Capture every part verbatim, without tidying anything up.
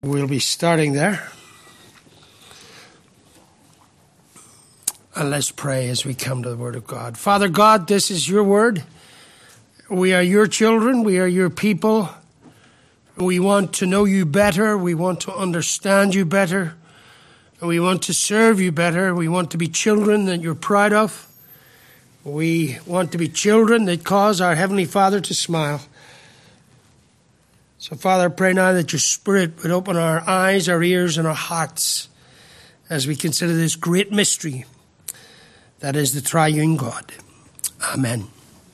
We'll be starting there. And let's pray as we come to the Word of God. Father God, this is your Word. We are your children. We are your people. We want to know you better. We want to understand you better. We want to serve you better. We want to be children that you're proud of. We want to be children that cause our Heavenly Father to smile. So, Father, I pray now that your Spirit would open our eyes, our ears, and our hearts as we consider this great mystery that is the triune God. Amen.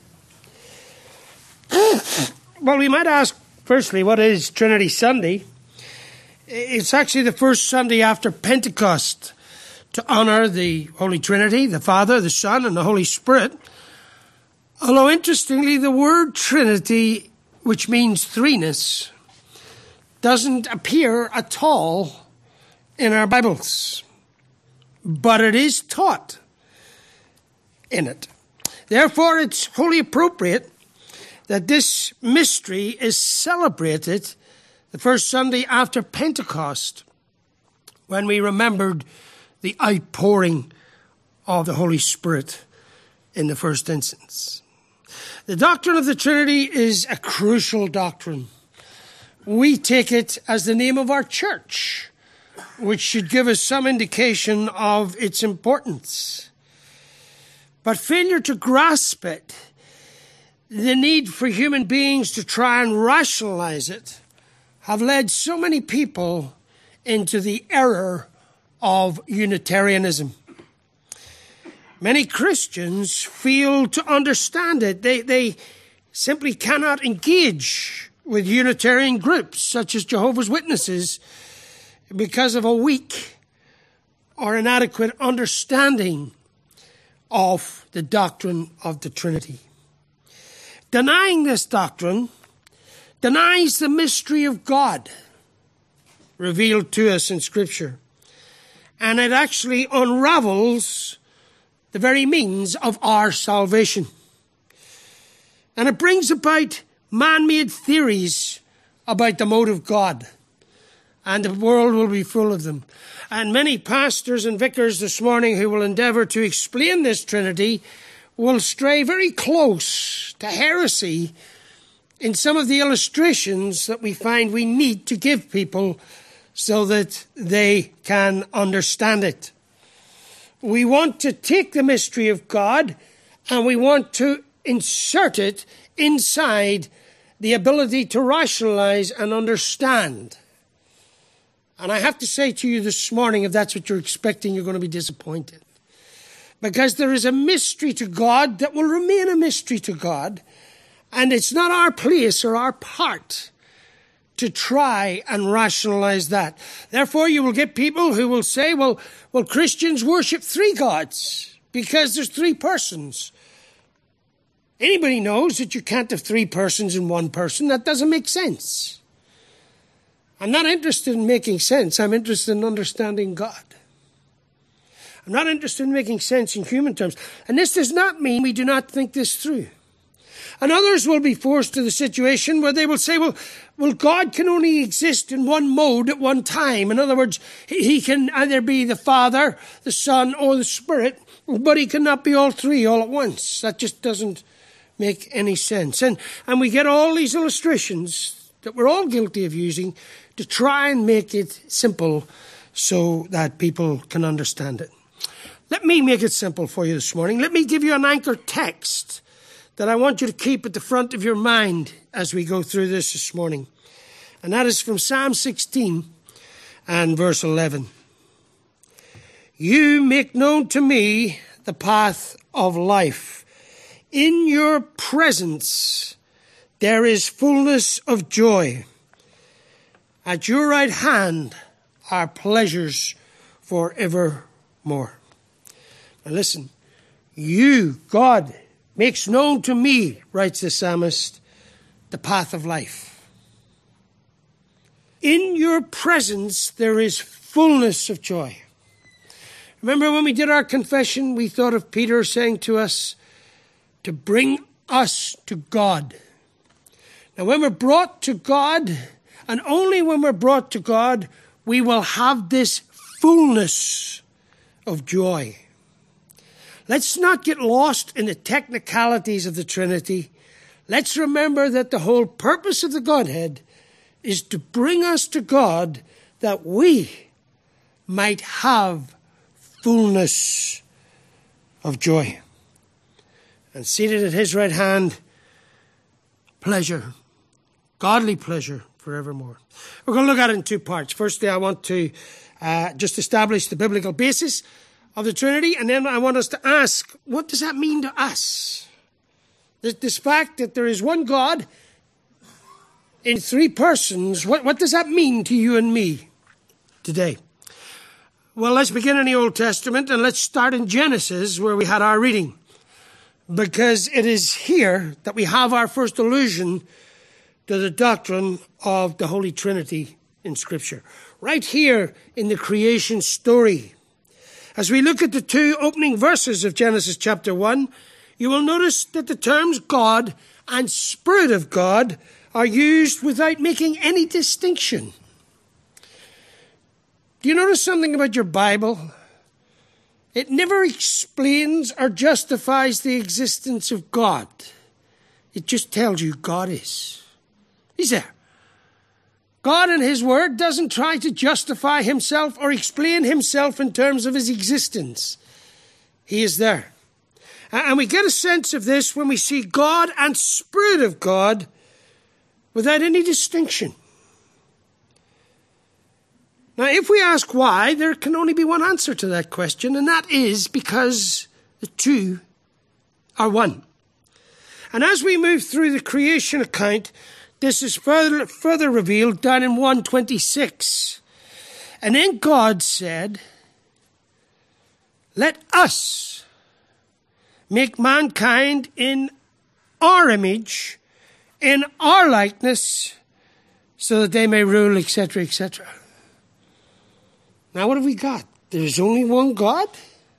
Well, we might ask, firstly, what is Trinity Sunday? It's actually the first Sunday after Pentecost to honor the Holy Trinity, the Father, the Son, and the Holy Spirit. Although, interestingly, the word Trinity, which means threeness, doesn't appear at all in our Bibles. But it is taught in it. Therefore, it's wholly appropriate that this mystery is celebrated the first Sunday after Pentecost, when we remembered the outpouring of the Holy Spirit in the first instance. The doctrine of the Trinity is a crucial doctrine. We take it as the name of our church, which should give us some indication of its importance. But failure to grasp it, the need for human beings to try and rationalize it, have led so many people into the error of Unitarianism. Many Christians fail to understand it. They, they simply cannot engage with Unitarian groups such as Jehovah's Witnesses because of a weak or inadequate understanding of the doctrine of the Trinity. Denying this doctrine denies the mystery of God revealed to us in Scripture, and it actually unravels the very means of our salvation. And it brings about man-made theories about the mode of God, and the world will be full of them. And many pastors and vicars this morning who will endeavour to explain this Trinity will stray very close to heresy in some of the illustrations that we find we need to give people so that they can understand it. We want to take the mystery of God and we want to insert it inside the ability to rationalize and understand. And I have to say to you this morning, if that's what you're expecting, you're going to be disappointed. Because there is a mystery to God that will remain a mystery to God, and it's not our place or our part to try and rationalize that. Therefore, you will get people who will say, well, well, Christians worship three gods because there's three persons. Anybody knows that you can't have three persons in one person. That doesn't make sense. I'm not interested in making sense. I'm interested in understanding God. I'm not interested in making sense in human terms. And this does not mean we do not think this through. And others will be forced to the situation where they will say, well, well, God can only exist in one mode at one time. In other words, he can either be the Father, the Son, or the Spirit, but he cannot be all three all at once. That just doesn't make any sense. And, and we get all these illustrations that we're all guilty of using to try and make it simple so that people can understand it. Let me make it simple for you this morning. Let me give you an anchor text that I want you to keep at the front of your mind as we go through this this morning. And that is from Psalm sixteen and verse eleven. You make known to me the path of life. In your presence there is fullness of joy. At your right hand are pleasures forevermore. Now listen, you, God, makes known to me, writes the psalmist, the path of life. In your presence there is fullness of joy. Remember when we did our confession, we thought of Peter saying to us, to bring us to God. Now when we're brought to God, And only when we're brought to God, we will have this fullness of joy. Let's not get lost in the technicalities of the Trinity. Let's remember that the whole purpose of the Godhead is to bring us to God that we might have fullness of joy. And seated at his right hand, pleasure, godly pleasure forevermore. We're going to look at it in two parts. Firstly, I want to uh, just establish the biblical basis of the Trinity, and then I want us to ask, what does that mean to us? This, this fact that there is one God in three persons, what, what does that mean to you and me today? Well, let's begin in the Old Testament, and let's start in Genesis, where we had our reading, because it is here that we have our first allusion to the doctrine of the Holy Trinity in Scripture. Right here in the creation story. As we look at the two opening verses of Genesis chapter one, you will notice that the terms God and Spirit of God are used without making any distinction. Do you notice something about your Bible? It never explains or justifies the existence of God. It just tells you God is. He's there. God in his word doesn't try to justify himself or explain himself in terms of his existence. He is there. And we get a sense of this when we see God and Spirit of God without any distinction. Now, if we ask why, there can only be one answer to that question, and that is because the two are one. And as we move through the creation account, this is further, further revealed down in one twenty-six. And then God said, "Let us make mankind in our image, in our likeness, so that they may rule," et cetera, et cetera. Now, what have we got? There's only one God?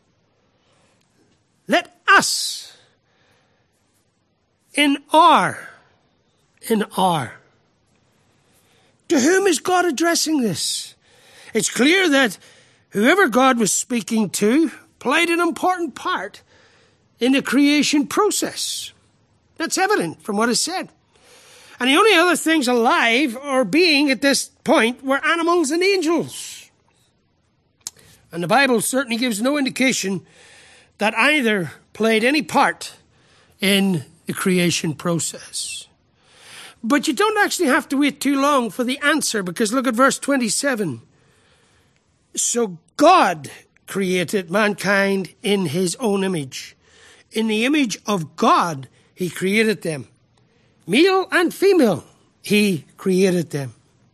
Let us, in our, in our. To whom is God addressing this? It's clear that whoever God was speaking to played an important part in the creation process. That's evident from what is said. And the only other things alive or being at this point were animals and angels. And the Bible certainly gives no indication that either played any part in the creation process. But you don't actually have to wait too long for the answer, because look at verse twenty-seven. So God created mankind in his own image. In the image of God, he created them. Male and female, he created them.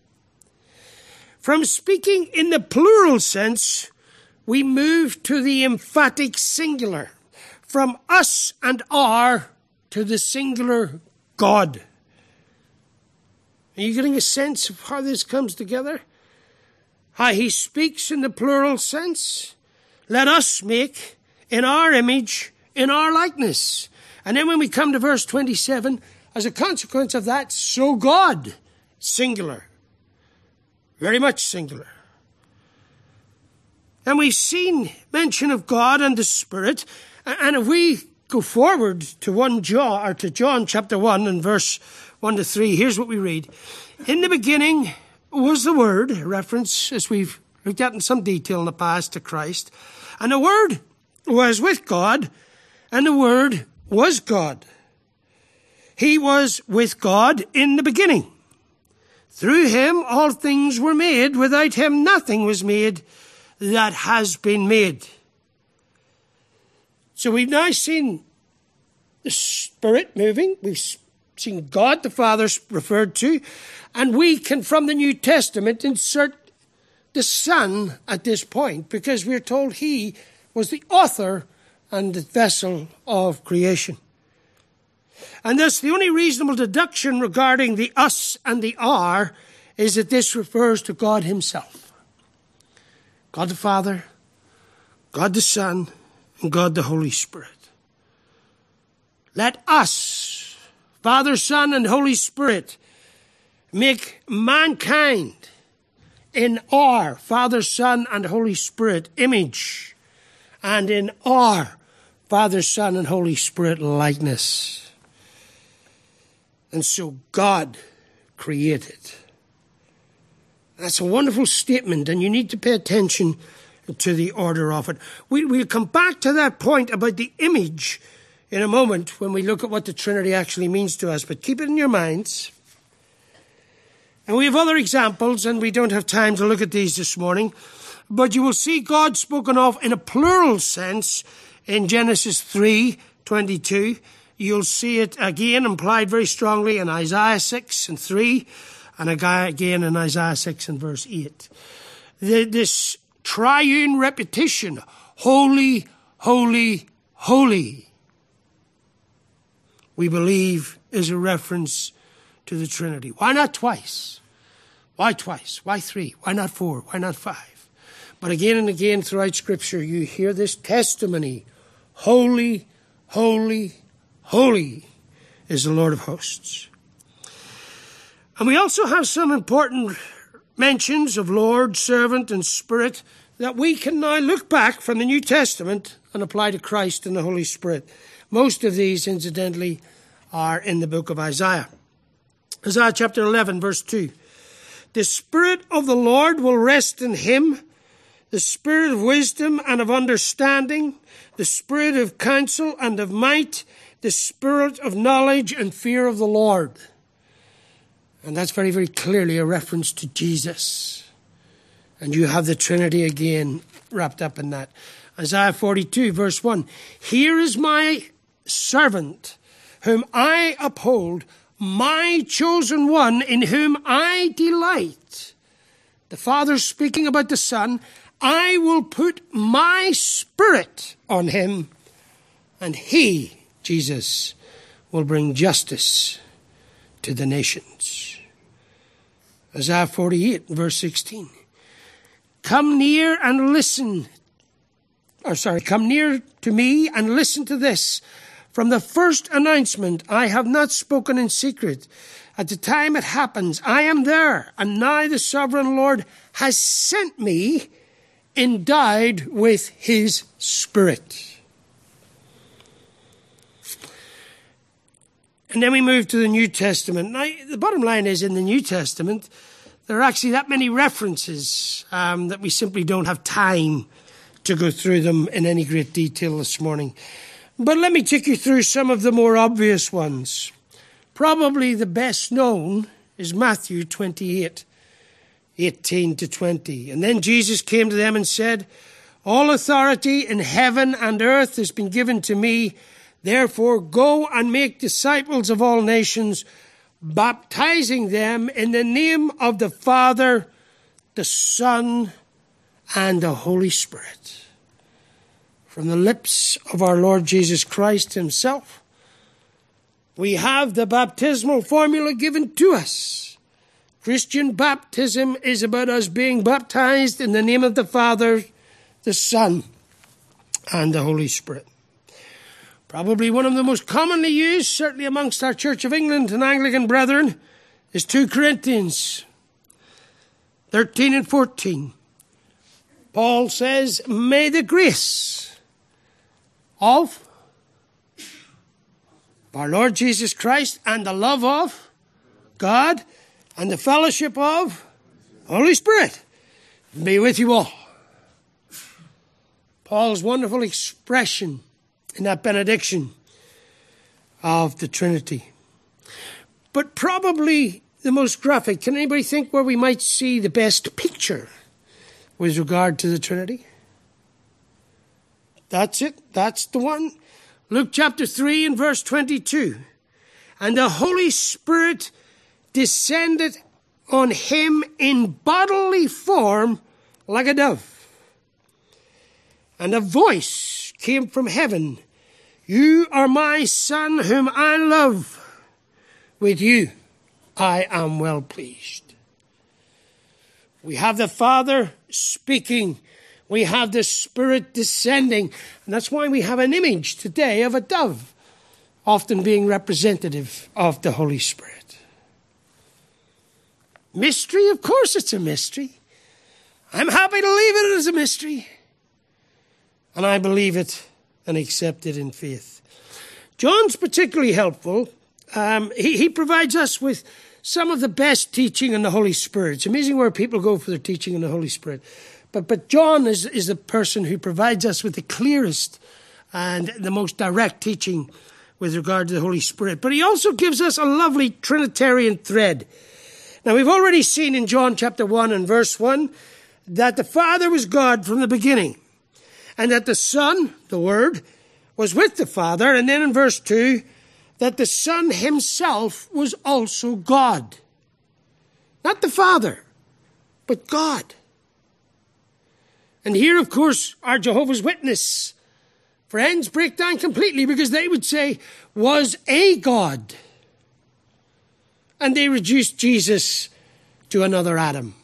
From speaking in the plural sense, we move to the emphatic singular. From us and our to the singular God. Are you getting a sense of how this comes together? How he speaks in the plural sense. Let us make in our image, in our likeness. And then when we come to verse twenty-seven, as a consequence of that, so God, singular. Very much singular. And we've seen mention of God and the Spirit. And if we go forward to one John, or to John chapter one and verse one to three, here's what we read. In the beginning was the Word, a reference, as we've looked at in some detail in the past, to Christ. And the Word was with God, and the Word was God. He was with God in the beginning. Through him all things were made. Without him nothing was made that has been made. So we've now seen the Spirit moving. We've seen God the Father referred to. And we can, from the New Testament, insert the Son at this point, because we're told he was the author and the vessel of creation. And thus the only reasonable deduction regarding the us and the our is that this refers to God himself. God the Father, God the Son, and God the Holy Spirit. Let us, Father, Son, and Holy Spirit, make mankind in our Father, Son, and Holy Spirit image, and in our Father, Son, and Holy Spirit likeness. And so God created. That's a wonderful statement, and you need to pay attention to the order of it. We, we'll come back to that point about the image in a moment when we look at what the Trinity actually means to us, but keep it in your minds. And we have other examples, and we don't have time to look at these this morning, but you will see God spoken of in a plural sense in Genesis three twenty-two. You'll see it again implied very strongly in Isaiah six and three, and again in Isaiah six and verse eight. The, this triune repetition, holy, holy, holy, we believe is a reference to the Trinity. Why not twice? Why twice? Why three? Why not four? Why not five? But again and again throughout Scripture, you hear this testimony. Holy, holy, holy is the Lord of hosts. And we also have some important mentions of Lord, servant, and Spirit that we can now look back from the New Testament and apply to Christ and the Holy Spirit. Most of these, incidentally, are in the book of Isaiah. Isaiah chapter eleven, verse two. The Spirit of the Lord will rest in him, the Spirit of wisdom and of understanding, the Spirit of counsel and of might, the Spirit of knowledge and fear of the Lord. And that's very, very clearly a reference to Jesus. And you have the Trinity again wrapped up in that. Isaiah forty-two, verse one. Here is my servant, whom I uphold, my chosen one, in whom I delight. The Father speaking about the Son. I will put my Spirit on him, and he, Jesus, will bring justice to the nations. Isaiah forty-eight, verse sixteen. Come near and listen, or sorry, come near to me and listen to this. From the first announcement, I have not spoken in secret. At the time it happens, I am there, and now the sovereign Lord has sent me, endowed with his Spirit. And then we move to the New Testament. Now, the bottom line is, in the New Testament, there are actually that many references um, that we simply don't have time to go through them in any great detail this morning. But let me take you through some of the more obvious ones. Probably the best known is Matthew twenty-eight, eighteen to twenty. And then Jesus came to them and said, all authority in heaven and earth has been given to me. Therefore, go and make disciples of all nations, baptizing them in the name of the Father, the Son, and the Holy Spirit. From the lips of our Lord Jesus Christ himself, we have the baptismal formula given to us. Christian baptism is about us being baptized in the name of the Father, the Son, and the Holy Spirit. Probably one of the most commonly used, certainly amongst our Church of England and Anglican brethren, is two Corinthians thirteen and fourteen. Paul says, may the grace of our Lord Jesus Christ and the love of God and the fellowship of Holy Spirit be with you all. Paul's wonderful expression in that benediction of the Trinity. But probably the most graphic, can anybody think where we might see the best picture with regard to the Trinity? That's it. That's the one. Luke chapter three and verse twenty-two. And the Holy Spirit descended on him in bodily form like a dove. And a voice came from heaven. You are my Son whom I love. With you I am well pleased. We have the Father speaking. We have the Spirit descending. And that's why we have an image today of a dove, often being representative of the Holy Spirit. Mystery? Of course it's a mystery. I'm happy to leave it as a mystery. And I believe it and accept it in faith. John's particularly helpful. Um, he, he provides us with some of the best teaching on the Holy Spirit. It's amazing where people go for their teaching on the Holy Spirit. But but John is, is the person who provides us with the clearest and the most direct teaching with regard to the Holy Spirit. But he also gives us a lovely Trinitarian thread. Now, we've already seen in John chapter one and verse one that the Father was God from the beginning, and that the Son, the Word, was with the Father. And then in verse two, that the Son himself was also God. Not the Father, but God. And here, of course, our Jehovah's Witness friends break down completely, because they would say, was a God. And they reduced Jesus to another Adam.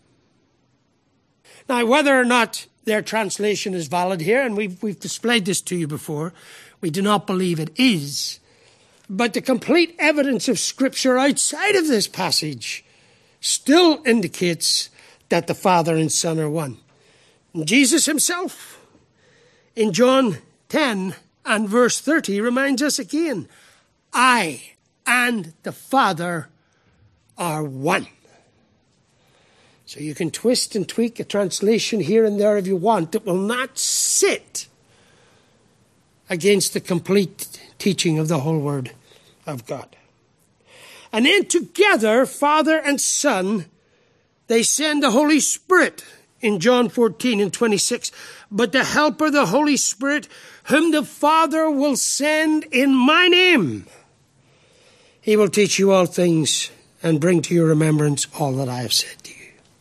Now, whether or not their translation is valid here, and we've, we've displayed this to you before, we do not believe it is. But the complete evidence of Scripture outside of this passage still indicates that the Father and Son are one. And Jesus himself, in John ten and verse thirty, reminds us again, I and the Father are one. So you can twist and tweak a translation here and there if you want. It will not sit against the complete teaching of the whole Word of God. And then together, Father and Son, they send the Holy Spirit in John fourteen and twenty-six. But the Helper, the Holy Spirit, whom the Father will send in my name, he will teach you all things and bring to your remembrance all that I have said to you.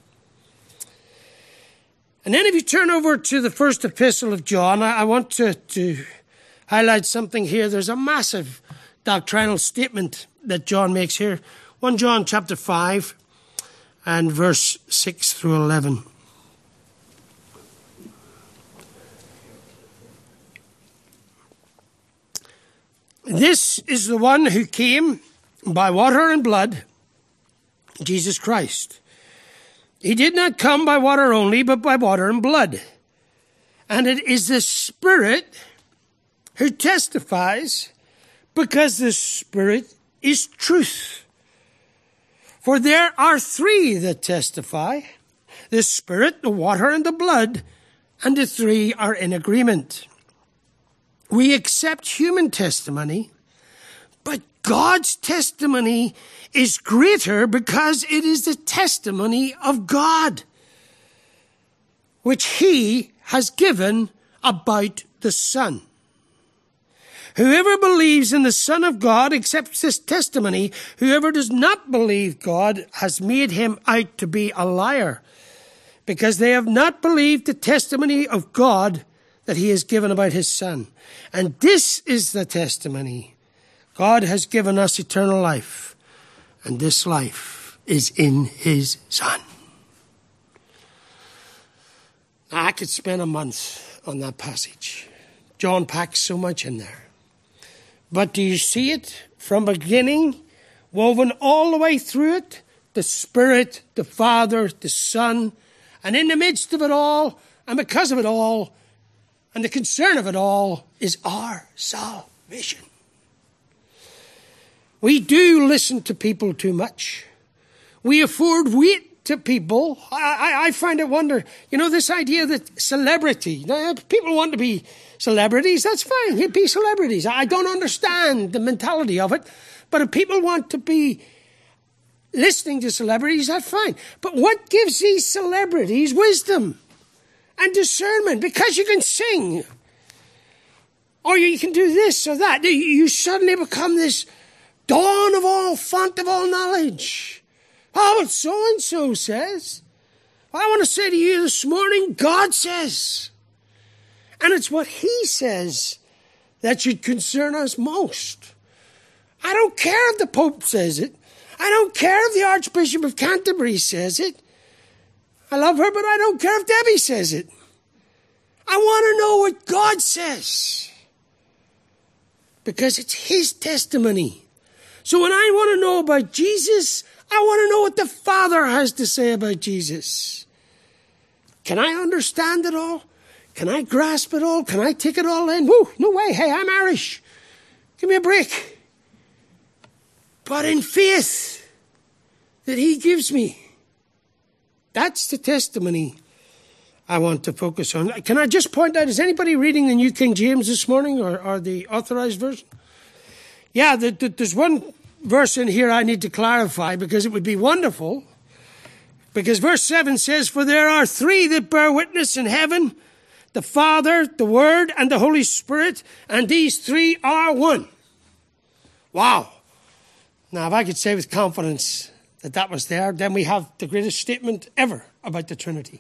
And then if you turn over to the first epistle of John, I, I want to, to highlight something here. There's a massive doctrinal statement that John makes here. First John chapter five and verse six through eleven. This is the one who came by water and blood, Jesus Christ. He did not come by water only, but by water and blood. And it is the Spirit who testifies, because the Spirit is truth. For there are three that testify, the Spirit, the water, and the blood, and the three are in agreement. We accept human testimony, but God's testimony is greater because it is the testimony of God, which he has given about the Son. Whoever believes in the Son of God accepts this testimony. Whoever does not believe God has made him out to be a liar, because they have not believed the testimony of God that he has given about his Son. And this is the testimony. God has given us eternal life, and this life is in his Son. Now, I could spend a month on that passage. John packs so much in there. But do you see it from beginning, woven all the way through it? The Spirit, the Father, the Son, and in the midst of it all, and because of it all, and the concern of it all, is our salvation. We do listen to people too much. We afford weight to people. I, I, I find it wonder, you know, this idea that celebrity, now, people want to be celebrities, that's fine. You be celebrities. I don't understand the mentality of it. But if people want to be listening to celebrities, that's fine. But what gives these celebrities wisdom and discernment? Because you can sing, or you can do this or that, you suddenly become this dawn of all, font of all knowledge. Oh, but so-and-so says. Well, I want to say to you this morning, God says. And it's what he says that should concern us most. I don't care if the Pope says it. I don't care if the Archbishop of Canterbury says it. I love her, but I don't care if Debbie says it. I want to know what God says, because it's his testimony. So when I want to know about Jesus, I want to know what the Father has to say about Jesus. Can I understand it all? Can I grasp it all? Can I take it all in? Woo, no way. Hey, I'm Irish. Give me a break. But in faith that he gives me, that's the testimony I want to focus on. Can I just point out, is anybody reading the New King James this morning, or, or the Authorized Version? Yeah, the, the, there's one verse in here I need to clarify, because it would be wonderful. Because verse seven says, "For there are three that bear witness in heaven, the Father, the Word, and the Holy Spirit, and these three are one." Wow. Now, if I could say with confidence that that was there, then we have the greatest statement ever about the Trinity.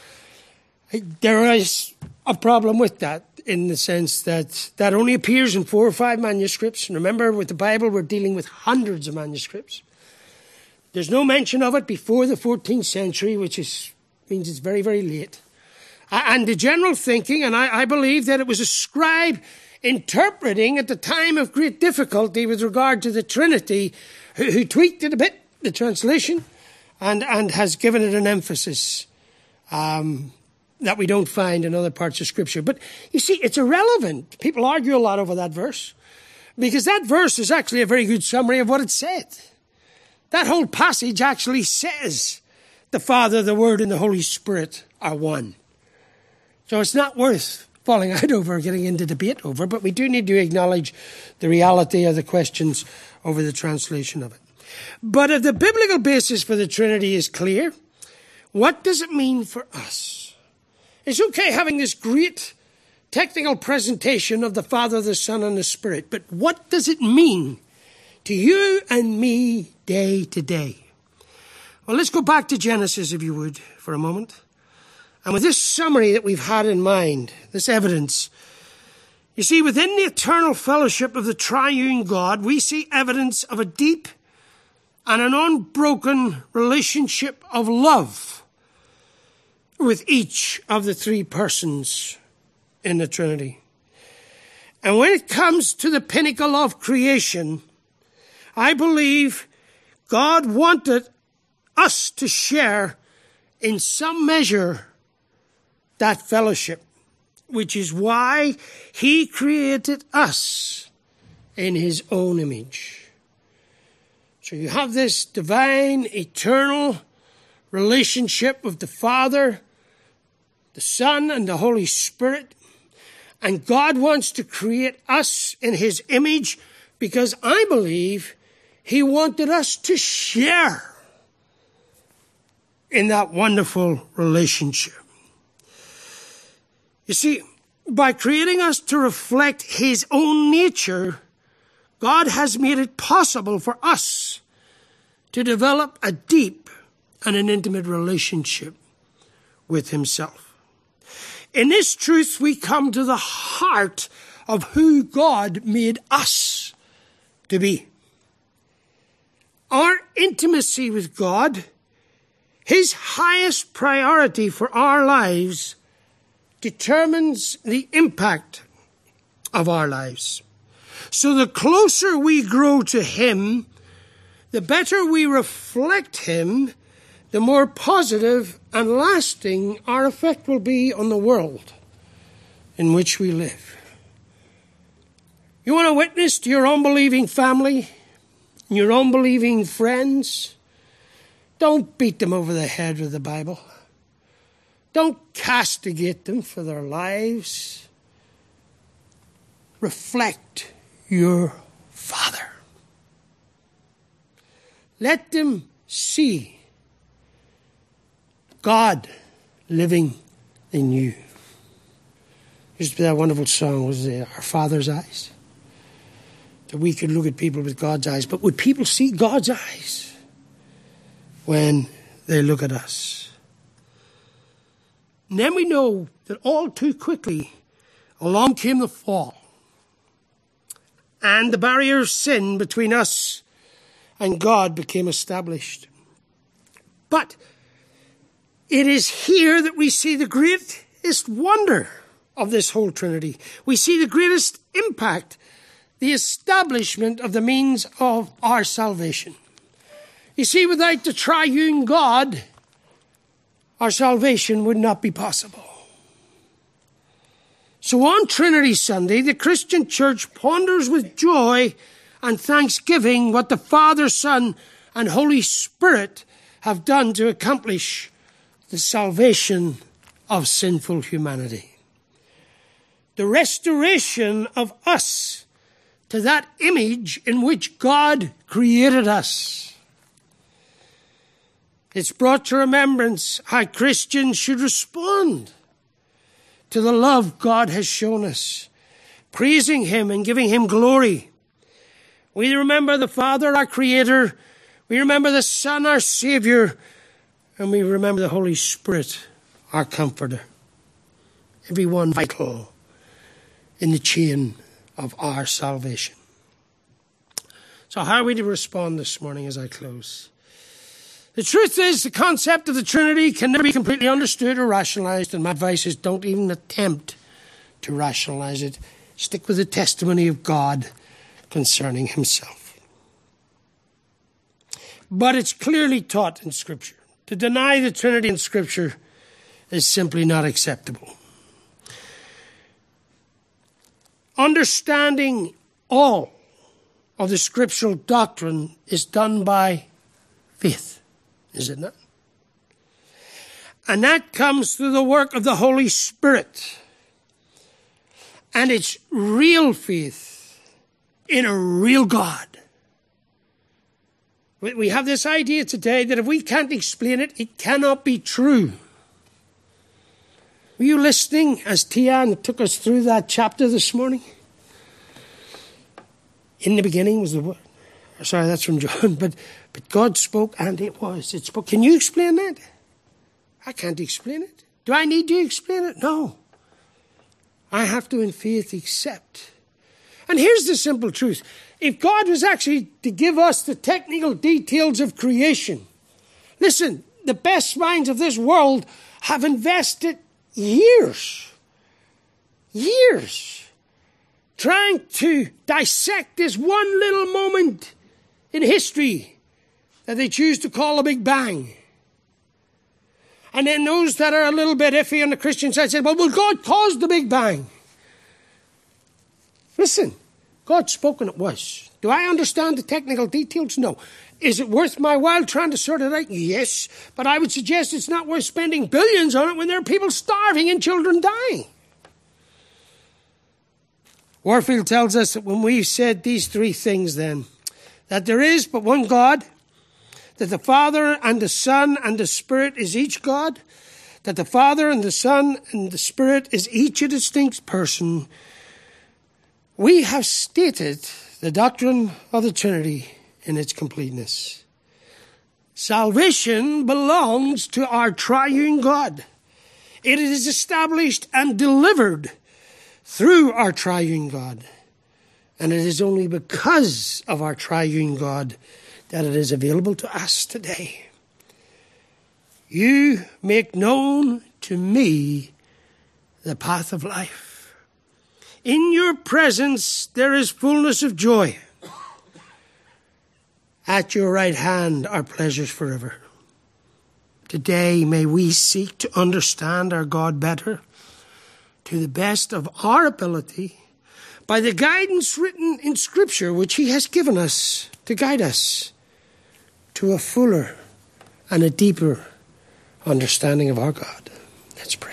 There is a problem with that, in the sense that that only appears in four or five manuscripts. And remember, with the Bible, we're dealing with hundreds of manuscripts. There's no mention of it before the fourteenth century, which is, means it's very, very late. And the general thinking, and I, I believe that it was a scribe interpreting at the time of great difficulty with regard to the Trinity, who, who tweaked it a bit, the translation, and, and has given it an emphasis um, that we don't find in other parts of Scripture. But you see, it's irrelevant. People argue a lot over that verse, because that verse is actually a very good summary of what it said. That whole passage actually says the Father, the Word, and the Holy Spirit are one. So it's not worth falling out over, getting into debate over, but we do need to acknowledge the reality of the questions over the translation of it. But if the biblical basis for the Trinity is clear, what does it mean for us? It's okay having this great technical presentation of the Father, the Son, and the Spirit, but what does it mean to you and me day to day? Well, let's go back to Genesis, if you would, for a moment. And with this summary that we've had in mind, this evidence, you see, within the eternal fellowship of the triune God, we see evidence of a deep and an unbroken relationship of love with each of the three persons in the Trinity. And when it comes to the pinnacle of creation, I believe God wanted us to share in some measure that fellowship, which is why he created us in his own image. So you have this divine, eternal relationship with the Father, the Son, and the Holy Spirit. And God wants to create us in his image, because I believe he wanted us to share in that wonderful relationship. You see, by creating us to reflect his own nature, God has made it possible for us to develop a deep and an intimate relationship with himself. In this truth, we come to the heart of who God made us to be. Our intimacy with God, his highest priority for our lives, determines the impact of our lives. So the closer we grow to him, the better we reflect him, the more positive and lasting our effect will be on the world in which we live. You want to witness to your unbelieving family, your unbelieving friends? Don't beat them over the head with the Bible. Don't castigate them for their lives. Reflect your Father. Let them see God living in you. Used to be that wonderful song, was it Our Father's Eyes? That we could look at people with God's eyes. But would people see God's eyes when they look at us? And then we know that all too quickly along came the fall. And the barrier of sin between us and God became established. But it is here that we see the greatest wonder of this whole Trinity. We see the greatest impact, the establishment of the means of our salvation. You see, without the triune God, our salvation would not be possible. So on Trinity Sunday, the Christian church ponders with joy and thanksgiving what the Father, Son, and Holy Spirit have done to accomplish the salvation of sinful humanity. The restoration of us to that image in which God created us. It's brought to remembrance how Christians should respond to the love God has shown us, praising Him and giving Him glory. We remember the Father, our Creator. We remember the Son, our Savior. And we remember the Holy Spirit, our Comforter. Everyone vital in the chain of our salvation. So how are we to respond this morning as I close? The truth is, the concept of the Trinity can never be completely understood or rationalized, and my advice is don't even attempt to rationalize it. Stick with the testimony of God concerning Himself. But it's clearly taught in Scripture. To deny the Trinity in Scripture is simply not acceptable. Understanding all of the scriptural doctrine is done by faith, is it not? And that comes through the work of the Holy Spirit. And it's real faith in a real God. We have this idea today that if we can't explain it, it cannot be true. Were you listening as Tian took us through that chapter this morning? In the beginning was the Word. Sorry, that's from John. But but God spoke and it was. It spoke. Can you explain that? I can't explain it. Do I need to explain it? No. I have to in faith accept. And here's the simple truth. If God was actually to give us the technical details of creation, listen, the best minds of this world have invested years, years, trying to dissect this one little moment in history that they choose to call a Big Bang. And then those that are a little bit iffy on the Christian side said, well, will God cause the Big Bang? Listen, God spoke and it was. Do I understand the technical details? No. Is it worth my while trying to sort it out? Yes. But I would suggest it's not worth spending billions on it when there are people starving and children dying. Warfield tells us that when we've said these three things then, that there is but one God, that the Father and the Son and the Spirit is each God, that the Father and the Son and the Spirit is each a distinct person, we have stated the doctrine of the Trinity in its completeness. Salvation belongs to our triune God. It is established and delivered through our triune God. And it is only because of our triune God that it is available to us today. You make known to me the path of life. In your presence there is fullness of joy. At your right hand are pleasures forever. Today may we seek to understand our God better, to the best of our ability, by the guidance written in Scripture which He has given us to guide us to a fuller and a deeper understanding of our God. Let's pray.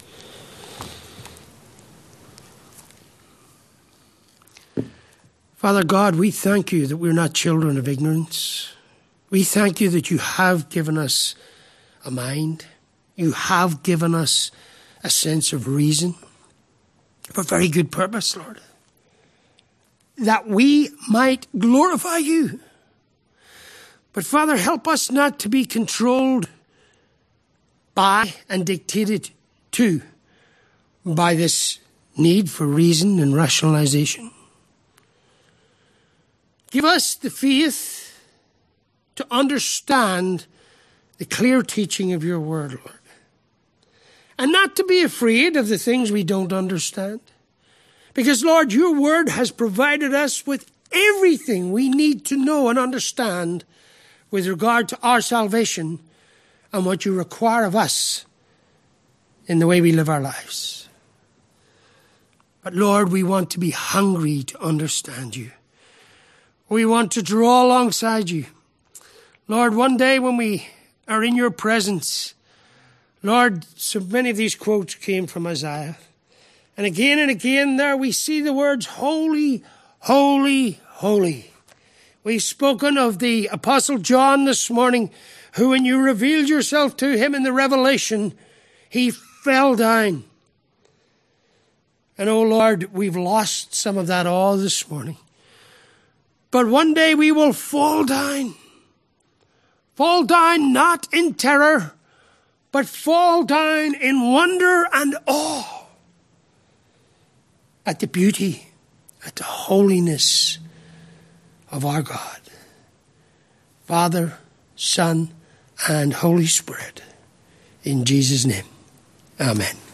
Father God, we thank you that we're not children of ignorance. We thank you that you have given us a mind. You have given us a sense of reason for very good purpose, Lord. That we might glorify you. But Father, help us not to be controlled by and dictated to by this need for reason and rationalization. Give us the faith to understand the clear teaching of your word, Lord. And not to be afraid of the things we don't understand. Because, Lord, your word has provided us with everything we need to know and understand with regard to our salvation and what you require of us in the way we live our lives. But Lord, we want to be hungry to understand you. We want to draw alongside you. Lord, one day when we are in your presence, Lord, so many of these quotes came from Isaiah. And again and again there we see the words, holy, holy, holy. We've spoken of the Apostle John this morning, who when you revealed yourself to him in the Revelation, he fell down. And oh Lord, we've lost some of that awe this morning. But one day we will fall down. Fall down not in terror, but fall down in wonder and awe at the beauty, at the holiness of our God. Father, Son, and Holy Spirit. In Jesus' name, amen.